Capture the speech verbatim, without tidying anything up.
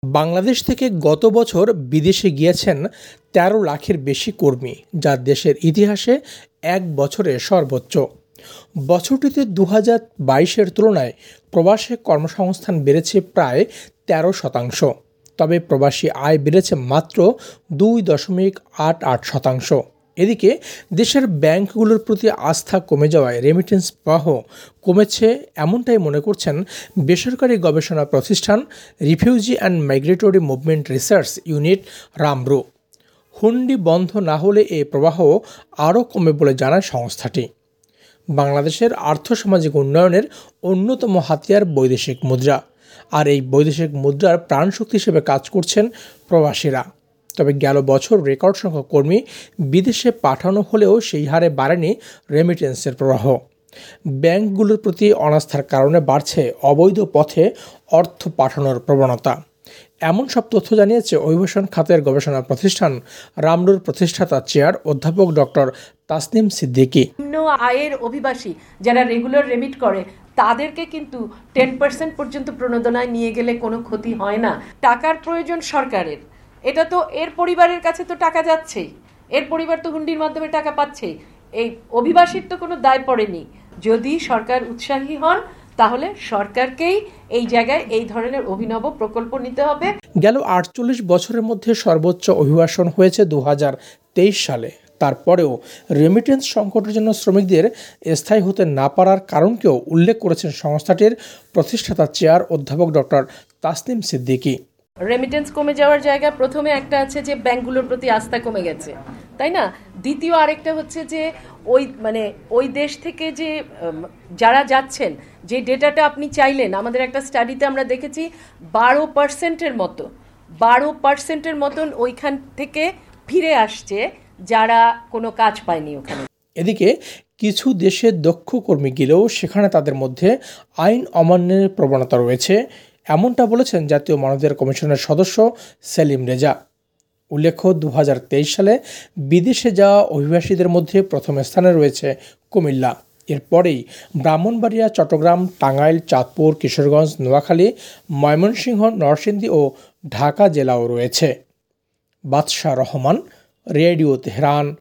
বাংলাদেশ থেকে গত বছর বিদেশে গিয়েছেন তেরো লাখের বেশি কর্মী, যা দেশের ইতিহাসে এক বছরে সর্বোচ্চ। বছরটিতে দু হাজার বাইশের তুলনায় প্রবাসে কর্মসংস্থান বেড়েছে প্রায় তেরো শতাংশ। তবে প্রবাসী আয় বেড়েছে মাত্র দুই দশমিক আট আট শতাংশ। এদিকে দেশের ব্যাংকগুলোর প্রতি আস্থা কমে যাওয়ায় রেমিটেন্স প্রবাহ কমেছে, এমনটাই মনে করছেন বেসরকারি গবেষণা প্রতিষ্ঠান refugee and migratory movement research unit রামরু। হুন্ডি বন্ধ না হলে এ প্রবাহ আরও কমে বলে জানায় সংস্থাটি। বাংলাদেশের আর্থসামাজিক উন্নয়নের অন্যতম হাতিয়ার বৈদেশিক মুদ্রা, আর এই বৈদেশিক মুদ্রার প্রাণশক্তি হিসেবে কাজ করছেন প্রবাসীরা। তবে গেল বছর রেকর্ড সংখ্যক কর্মী বিদেশে পাঠানো হলেও সেই হারে বাড়েনি রেমিটেন্সের প্রবাহ। ব্যাংকগুলোর প্রতি অনাস্থার কারণে বাড়ছে অবৈধ পথে অর্থ পাঠানোর প্রবণতা। এমন সব তথ্য জানিয়েছে অভিবাসন খাতের গবেষণা প্রতিষ্ঠান রামরুর প্রতিষ্ঠাতা চেয়ার অধ্যাপক ডক্টর তাসনিম সিদ্দিকী। নিম্ন আয়ের অভিবাসী যারা রেগুলার রেমিট করে তাদেরকে কিন্তু টেন পার্সেন্ট পর্যন্ত প্রণোদনায় নিয়ে গেলে কোনো ক্ষতি হয় না। টাকার প্রয়োজন সরকারের, এটা তো এর পরিবারের কাছে তো টাকা যাচ্ছেই, এর পরিবার তো হুন্ডির মাধ্যমে টাকা পাচ্ছেই। এই অভিবাসীর তো কোনো দায় পড়েনি। যদি সরকার উৎসাহী হন তাহলে সরকারকেই এই জায়গায় এই ধরনের অভিনব প্রকল্প নিতে হবে। গেল আটচল্লিশ বছরের মধ্যে সর্বোচ্চ অভিবাসন হয়েছে দু হাজার তেইশ সালে। তারপরেও রেমিটেন্স সংকটের জন্য শ্রমিকদের স্থায়ী হতে না পারার কারণকেও উল্লেখ করেছেন সংস্থাটির প্রতিষ্ঠাতা চেয়ার অধ্যাপক ডক্টর তাসনিম সিদ্দিকী। রেমিটেন্স কমে যাওয়ার জায়গা প্রথমে একটা আছে যে ব্যাংকগুলোর প্রতি আস্থা কমে গেছে, তাই না? দ্বিতীয় আরেকটা হচ্ছে যে ওই মানে ওই দেশ থেকে যে যারা যাচ্ছেন, যে ডেটাটা আপনি চাইলেন, আমাদের একটা স্টাডিতে আমরা দেখেছি বারো পার্সেন্টের মতো বারো পার্সেন্টের মতন ওইখান থেকে ফিরে আসছে যারা কোনো কাজ পায়নি ওখানে। এদিকে কিছু দেশে দক্ষ কর্মী গেলেও সেখানে তাদের মধ্যে আইন অমান্যের প্রবণতা রয়েছে, এমনটা বলেছেন জাতীয় মানবাধিকার কমিশনের সদস্য সেলিম রেজা। উল্লেখ্য, দু হাজার তেইশ সালে বিদেশে যাওয়া অভিবাসীদের মধ্যে প্রথম স্থানে রয়েছে কুমিল্লা। এরপরেই ব্রাহ্মণবাড়িয়া, চট্টগ্রাম, টাঙ্গাইল, চাঁদপুর, কিশোরগঞ্জ, নোয়াখালী, ময়মনসিংহ, নরসিংদী ও ঢাকা জেলাও রয়েছে। বাদশাহ রহমান, রেডিও তেহরান,